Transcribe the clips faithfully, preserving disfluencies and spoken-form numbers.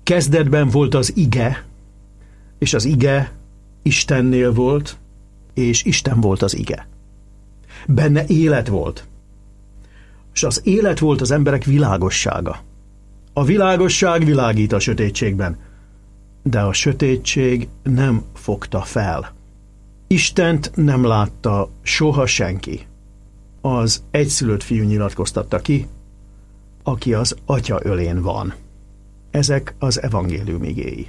Kezdetben volt az ige, és az ige Istennél volt, és Isten volt az ige. Benne élet volt, és az élet volt az emberek világossága. A világosság világít a sötétségben, de a sötétség nem fogta fel. Istent nem látta soha senki. Az egyszülött fiú nyilatkoztatta ki, aki az Atya ölén van. Ezek az evangélium igéi.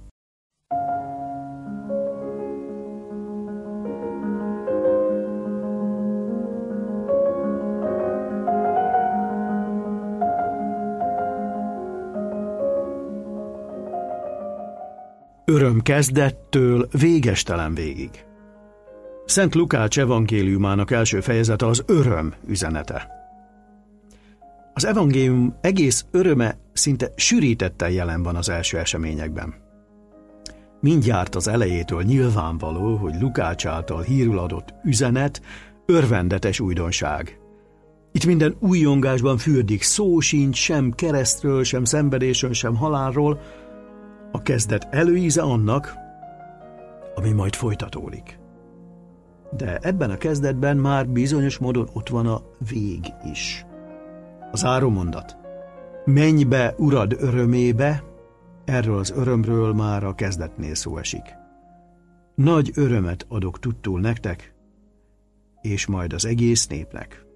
Öröm kezdettől végestelen végig. Szent Lukács evangéliumának első fejezete az öröm üzenete. Az evangélium egész öröme szinte sűrítetten jelen van az első eseményekben. Mindjárt az elejétől nyilvánvaló, hogy Lukács által hírül adott üzenet örvendetes újdonság. Itt minden újongásban fürdik, szó sincs sem keresztről, sem szenvedésről, sem halálról. A kezdet előíze annak, ami majd folytatódik. De ebben a kezdetben már bizonyos módon ott van a vég is. A zárómondat. Menj be, Urad örömébe, erről az örömről már a kezdetnél szó esik. Nagy örömet adok tudtul nektek, és majd az egész népnek.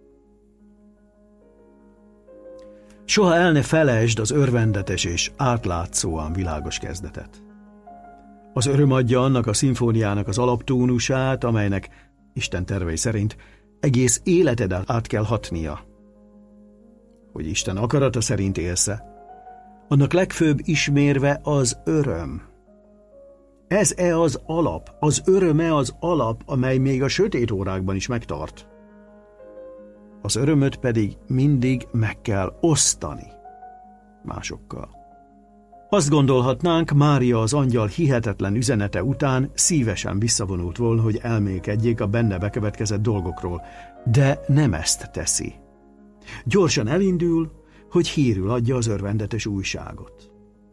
Soha el ne felejtsd az örvendetes és átlátszóan világos kezdetet. Az öröm adja annak a szimfóniának az alaptónusát, amelynek Isten tervei szerint egész életed át kell hatnia. Hogy Isten akarata szerint élsz-e, annak legfőbb ismérve az öröm. Ez-e az alap, az öröme az alap, amely még a sötét órákban is megtart. Az örömöt pedig mindig meg kell osztani másokkal. Azt gondolhatnánk, Mária az angyal hihetetlen üzenete után szívesen visszavonult volna, hogy elmélkedjék a benne bekövetkezett dolgokról, de nem ezt teszi. Gyorsan elindul, hogy hírül adja az örvendetes újságot.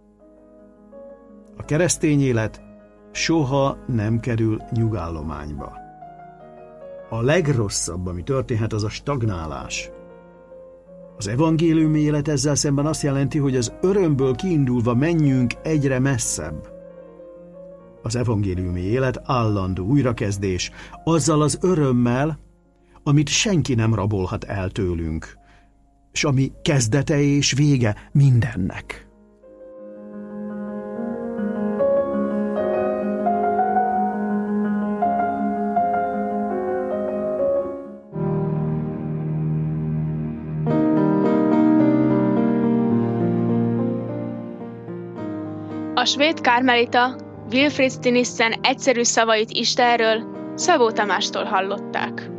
A keresztény élet soha nem kerül nyugállományba. A legrosszabb, ami történhet, az a stagnálás. Az evangéliumi élet ezzel szemben azt jelenti, hogy az örömből kiindulva menjünk egyre messzebb. Az evangéliumi élet állandó újrakezdés, azzal az örömmel, amit senki nem rabolhat el tőlünk, és ami kezdete és vége mindennek. A svéd karmelita Wilfrid Stinissen egyszerű szavait Istenről Szabó Tamástól hallották.